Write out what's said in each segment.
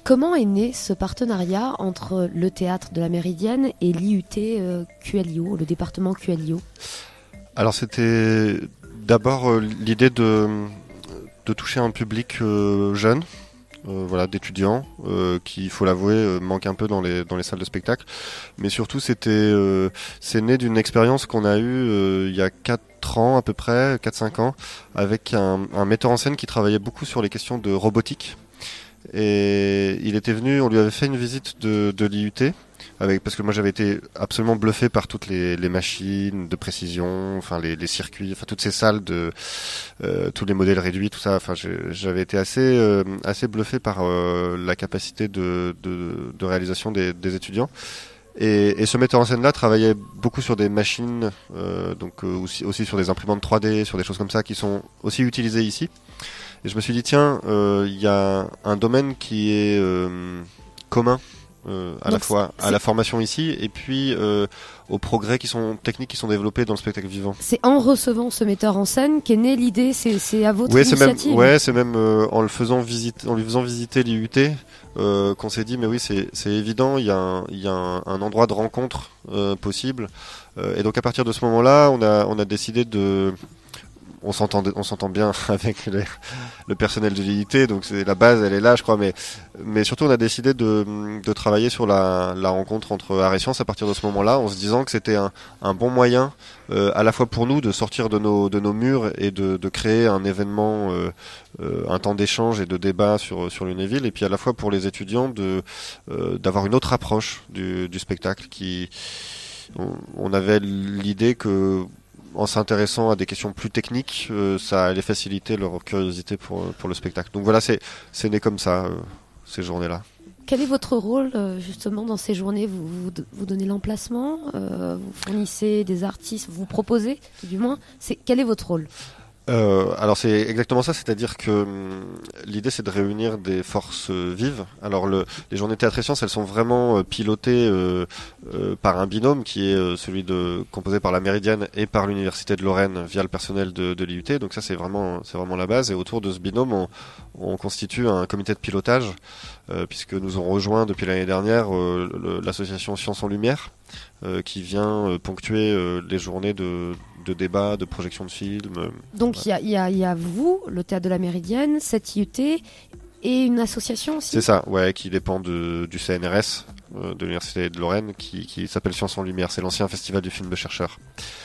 Comment est né ce partenariat entre le théâtre de la Méridienne et l'IUT QLIO, le département QLIO? Alors c'était d'abord l'idée de toucher un public jeune, d'étudiants, qui, il faut l'avouer, manque un peu dans les salles de spectacle. Mais surtout, c'est né d'une expérience qu'on a eue il y a 4 ans à peu près, 4-5 ans, avec un metteur en scène qui travaillait beaucoup sur les questions de robotique. Et il était venu, on lui avait fait une visite de l'IUT, parce que moi j'avais été absolument bluffé par toutes les machines de précision, enfin les circuits, enfin toutes ces salles tous les modèles réduits, tout ça. Enfin j'avais été assez bluffé par la capacité de réalisation des étudiants. Et ce metteur en scène là travaillait beaucoup sur des machines, aussi sur des imprimantes 3D, sur des choses comme ça qui sont aussi utilisées ici. Et je me suis dit tiens, il y a un domaine qui est commun à la fois à la formation ici et puis aux progrès techniques qui sont développés dans le spectacle vivant. C'est en recevant ce metteur en scène qu'est née l'idée, c'est à votre initiative. C'est même en lui faisant visiter l'IUT qu'on s'est dit mais oui c'est évident, il y a un endroit de rencontre possible, et donc à partir de ce moment-là on a décidé de... On s'entend bien avec le personnel de l'IUT, donc c'est la base, elle est là, je crois. Mais surtout, on a décidé de travailler sur la rencontre entre art et science à partir de ce moment-là, en se disant que c'était un bon moyen, à la fois pour nous, de sortir de nos murs et de créer un événement, un temps d'échange et de débat sur Lunéville, et puis à la fois pour les étudiants d'avoir une autre approche du spectacle. On avait l'idée que en s'intéressant à des questions plus techniques, ça allait faciliter leur curiosité pour le spectacle. Donc voilà, c'est né comme ça, ces journées-là. Quel est votre rôle justement dans ces journées? Vous donnez l'emplacement, vous fournissez des artistes, vous proposez, du moins. Quel est votre rôle? Alors c'est exactement ça, c'est-à-dire que l'idée c'est de réunir des forces vives. Alors les journées théâtre et sciences, elles sont vraiment pilotées par un binôme qui est composé par la Méridienne et par l'Université de Lorraine via le personnel de l'IUT. Donc ça c'est vraiment la base, et autour de ce binôme on constitue un comité de pilotage, puisque nous avons rejoint depuis l'année dernière l'association Sciences en Lumière, qui vient ponctuer les journées de débat, de projection de films. Donc il y a vous, le Théâtre de la Méridienne, cette IUT et une association aussi. C'est ça, ouais, qui dépend du CNRS, de l'Université de Lorraine, qui s'appelle Sciences en Lumière. C'est l'ancien festival du film de chercheurs.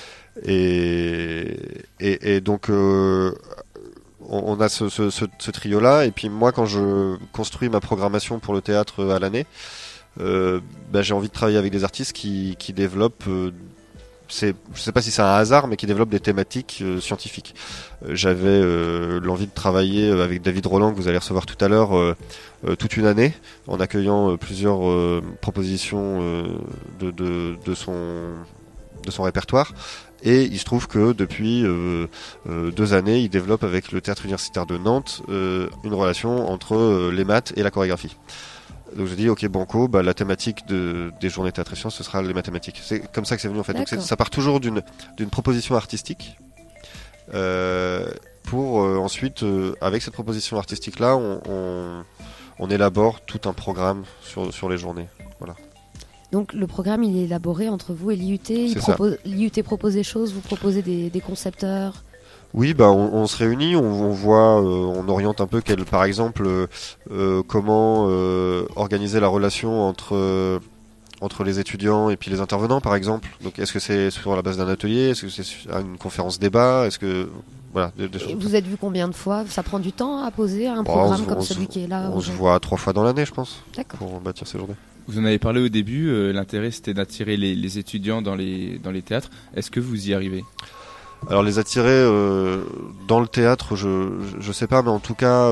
Et donc on a ce trio-là, et puis moi quand je construis ma programmation pour le théâtre à l'année, j'ai envie de travailler avec des artistes qui développent, je sais pas si c'est un hasard, mais qui développent des thématiques scientifiques. J'avais l'envie de travailler avec David Roland, que vous allez recevoir tout à l'heure, toute une année, en accueillant plusieurs propositions de son répertoire. Et il se trouve que depuis 2 années, il développe avec le Théâtre universitaire de Nantes une relation entre les maths et la chorégraphie. Donc je dis ok banco, la thématique des journées théâtre et sciences, ce sera les mathématiques. C'est comme ça que c'est venu en fait. Donc ça part toujours d'une proposition artistique, pour ensuite avec cette proposition artistique là on élabore tout un programme sur les journées. Voilà. Donc le programme il est élaboré entre vous et l'IUT. L'IUT propose des choses, vous proposez des concepteurs. Oui, on se réunit, on voit, on oriente un peu par exemple comment organiser la relation entre les étudiants et puis les intervenants par exemple. Donc est-ce que c'est sur la base d'un atelier, est-ce que c'est une conférence débat, est-ce que voilà, des choses. Vous êtes vu combien de fois? Ça prend du temps à poser un programme comme celui qui est là? On se voit 3 fois dans l'année, je pense. D'accord. Pour bâtir ces journées. Vous en avez parlé au début, l'intérêt c'était d'attirer les étudiants dans les théâtres. Est-ce que vous y arrivez? Alors les attirer dans le théâtre, je sais pas, mais en tout cas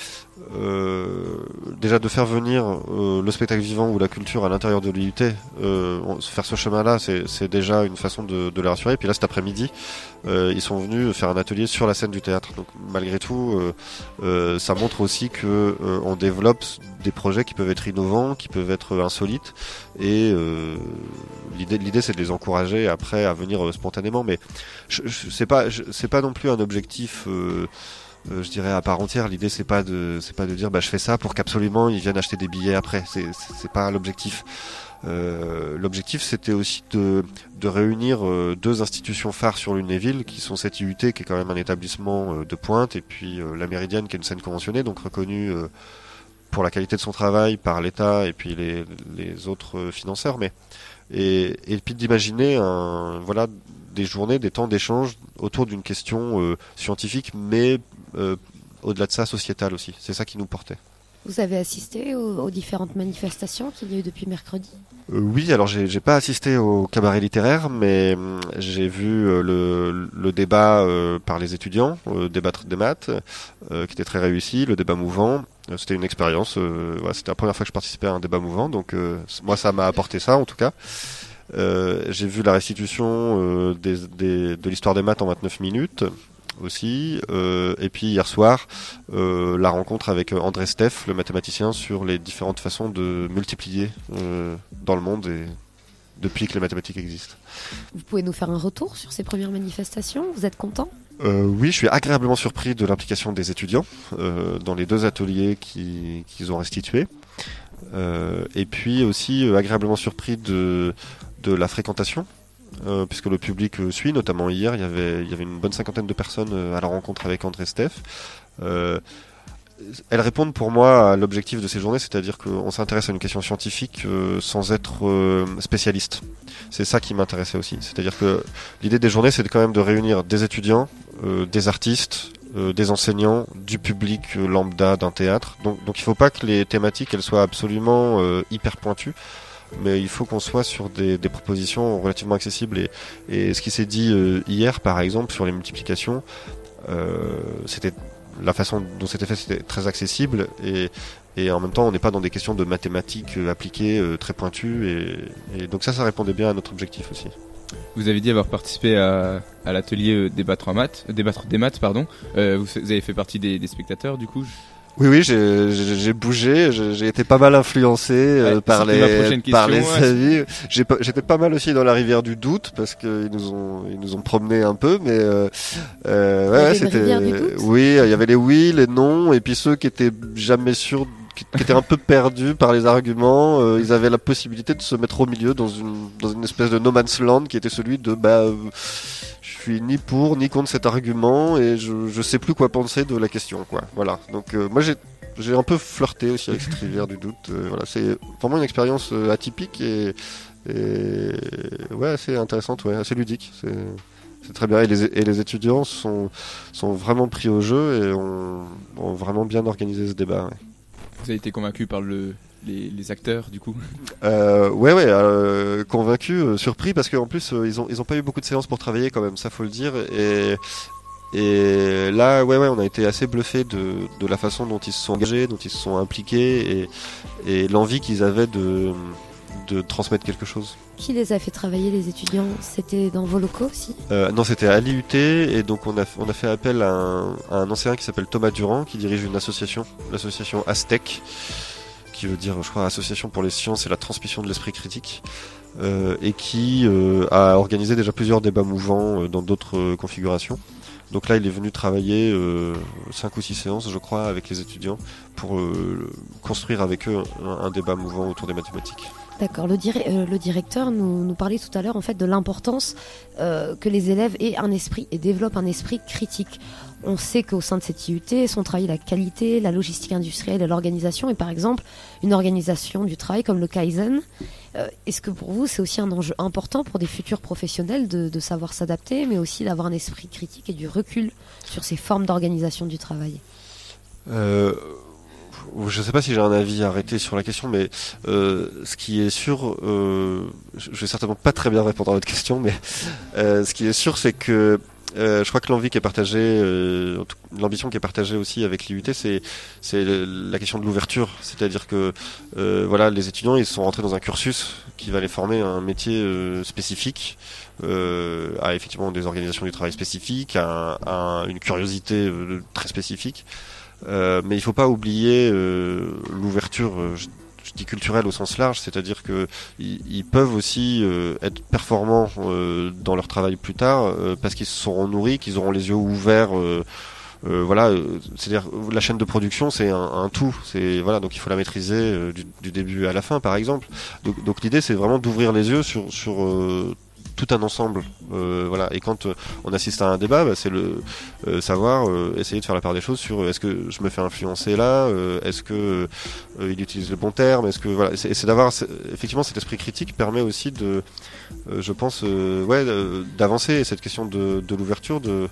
déjà de faire venir le spectacle vivant ou la culture à l'intérieur de l'IUT, faire ce chemin-là, c'est déjà une façon de les rassurer. Et puis là, cet après-midi, ils sont venus faire un atelier sur la scène du théâtre. Donc malgré tout, ça montre aussi que on développe des projets qui peuvent être innovants, qui peuvent être insolites. Et l'idée, c'est de les encourager après à venir spontanément. Mais c'est pas non plus un objectif je dirais à part entière. L'idée c'est pas de dire je fais ça pour qu'absolument ils viennent acheter des billets après. C'est pas l'objectif. L'objectif c'était aussi de réunir deux institutions phares sur Lunéville qui sont cette IUT qui est quand même un établissement de pointe, et puis la Méridienne qui est une scène conventionnée, donc reconnue pour la qualité de son travail par l'État et puis les autres financeurs, et puis d'imaginer des journées, des temps d'échange autour d'une question scientifique, mais au-delà de ça sociétale aussi. C'est ça qui nous portait. Vous avez assisté aux différentes manifestations qu'il y a eu depuis mercredi ? Oui, alors j'ai pas assisté au cabaret littéraire, mais j'ai vu le débat par les étudiants, débattre des maths, qui était très réussi, le débat mouvant. C'était une expérience, c'était la première fois que je participais à un débat mouvant, donc moi ça m'a apporté ça en tout cas. J'ai vu la restitution de l'histoire des maths en 29 minutes aussi, et puis hier soir la rencontre avec André Steff, le mathématicien, sur les différentes façons de multiplier dans le monde et depuis que les mathématiques existent. Vous pouvez nous faire un retour sur ces premières manifestations ? Vous êtes content ? Oui, je suis agréablement surpris de l'implication des étudiants dans les deux ateliers qu'ils ont restitués, et puis aussi agréablement surpris de la fréquentation, puisque le public suit, notamment hier, il y avait une bonne 50aine de personnes à la rencontre avec André Steff. Elles répondent pour moi à l'objectif de ces journées, c'est-à-dire qu'on s'intéresse à une question scientifique sans être spécialiste. C'est ça qui m'intéressait aussi. C'est-à-dire que l'idée des journées, c'est quand même de réunir des étudiants, des artistes, des enseignants, du public lambda d'un théâtre. Donc il ne faut pas que les thématiques elles soient absolument hyper pointues, mais il faut qu'on soit sur des propositions relativement accessibles. Et ce qui s'est dit hier, par exemple, sur les multiplications, c'était la façon dont c'était fait, c'était très accessible, et en même temps on n'est pas dans des questions de mathématiques appliquées très pointues, et donc ça répondait bien à notre objectif aussi. Vous avez dit avoir participé à l'atelier débattre des maths, pardon. Vous avez fait partie des spectateurs du coup? Oui, j'ai bougé, j'ai été pas mal influencé par les avis. J'étais pas mal aussi dans la rivière du doute parce que ils nous ont promené un peu, mais c'était. Oui, il y avait les oui, les non, et puis ceux qui étaient jamais sûrs, qui étaient un peu perdus par les arguments, ils avaient la possibilité de se mettre au milieu dans une espèce de no man's land qui était celui de je suis ni pour ni contre cet argument et je sais plus quoi penser de la question, quoi. Voilà. Donc moi j'ai un peu flirté aussi avec cette rivière du doute. Voilà, c'est vraiment une expérience atypique et assez intéressante, assez ludique. C'est très bien, et les étudiants sont vraiment pris au jeu et ont vraiment bien organisé ce débat. Ouais. Vous avez été convaincu par les acteurs du coup? Convaincu, surpris, parce qu'en plus ils ont pas eu beaucoup de séances pour travailler quand même, ça faut le dire, et là on a été assez bluffés de la façon dont ils se sont engagés, dont ils se sont impliqués, et l'envie qu'ils avaient de transmettre quelque chose. Qui les a fait travailler, les étudiants? C'était dans vos locaux aussi? Non, c'était à l'IUT, et donc on a fait appel à un enseignant qui s'appelle Thomas Durand, qui dirige une association, l'association Aztec, qui veut dire, je crois, Association pour les sciences et la transmission de l'esprit critique, et qui a organisé déjà plusieurs débats mouvants dans d'autres configurations. Donc là, il est venu travailler 5 ou 6 séances, je crois, avec les étudiants pour construire avec eux un débat mouvant autour des mathématiques. D'accord. Le directeur nous parlait tout à l'heure en fait de l'importance que les élèves aient un esprit et développent un esprit critique. On sait qu'au sein de cette IUT sont travaillés la qualité, la logistique industrielle et l'organisation, et par exemple une organisation du travail comme le Kaizen. Est-ce que pour vous c'est aussi un enjeu important pour des futurs professionnels de savoir s'adapter, mais aussi d'avoir un esprit critique et du recul sur ces formes d'organisation du travail? Je ne sais pas si j'ai un avis arrêté sur la question, mais ce qui est sûr, je vais certainement pas très bien répondre à votre question, mais ce qui est sûr, c'est que je crois que l'envie qui est partagée, l'ambition qui est partagée aussi avec l'IUT, c'est la question de l'ouverture. C'est-à-dire que les étudiants, ils sont rentrés dans un cursus qui va les former à un métier spécifique, à effectivement des organisations du travail spécifiques, à une curiosité très spécifique. Mais il faut pas oublier l'ouverture, je dis culturelle au sens large, c'est-à-dire que ils peuvent aussi être performants dans leur travail plus tard parce qu'ils se seront nourris, qu'ils auront les yeux ouverts c'est-à-dire la chaîne de production, c'est un tout. Donc il faut la maîtriser du début à la fin, par exemple. Donc l'idée, c'est vraiment d'ouvrir les yeux sur tout un ensemble. Et quand on assiste à un débat, c'est le savoir essayer de faire la part des choses sur est-ce que je me fais influencer là, est-ce que il utilise le bon terme, est-ce que c'est d'avoir effectivement cet esprit critique permet aussi de je pense d'avancer, et cette question de l'ouverture de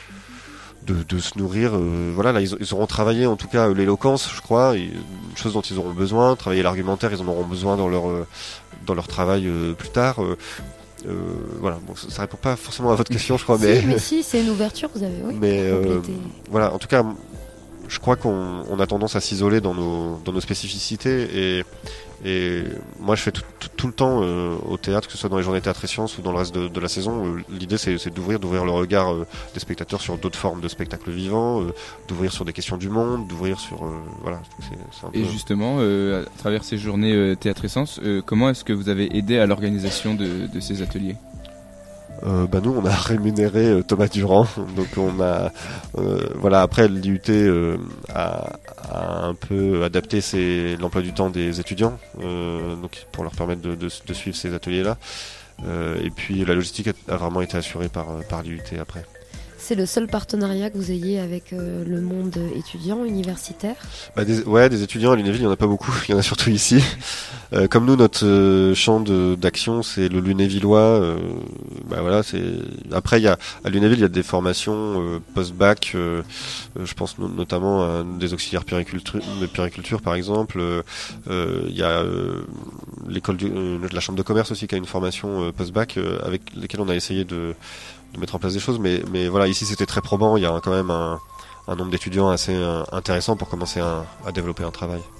se nourrir, là ils auront travaillé en tout cas l'éloquence, je crois, une chose dont ils auront besoin, travailler l'argumentaire, ils en auront besoin dans leur travail plus tard. Ça répond pas forcément à votre question, je crois, mais si, c'est une ouverture, vous avez complété. En tout cas, je crois qu'on a tendance à s'isoler dans nos spécificités, et moi je fais tout le temps au théâtre, que ce soit dans les journées théâtre et sciences ou dans le reste de la saison, l'idée c'est d'ouvrir le regard des spectateurs sur d'autres formes de spectacles vivants, d'ouvrir sur des questions du monde, d'ouvrir sur c'est un peu... Et justement, à travers ces journées théâtre et sciences, comment est-ce que vous avez aidé à l'organisation de ces ateliers ? Nous on a rémunéré Thomas Durand, donc on a après l'IUT a un peu adapté l'emploi du temps des étudiants, donc pour leur permettre de suivre ces ateliers là, et puis la logistique a vraiment été assurée par l'IUT après. C'est le seul partenariat que vous ayez avec le monde étudiant, universitaire ? Des étudiants à l'Lunéville, il n'y en a pas beaucoup, il y en a surtout ici. Comme nous, notre champ d'action, c'est le Lunévillois. Après, à l'Lunéville, il y a des formations post-bac. Je pense notamment à des auxiliaires de périculture, par exemple. Il y a l'école de la chambre de commerce aussi, qui a une formation post-bac, avec lesquelles on a essayé de mettre en place des choses, mais ici c'était très probant, il y a quand même un nombre d'étudiants assez intéressant pour commencer à développer un travail.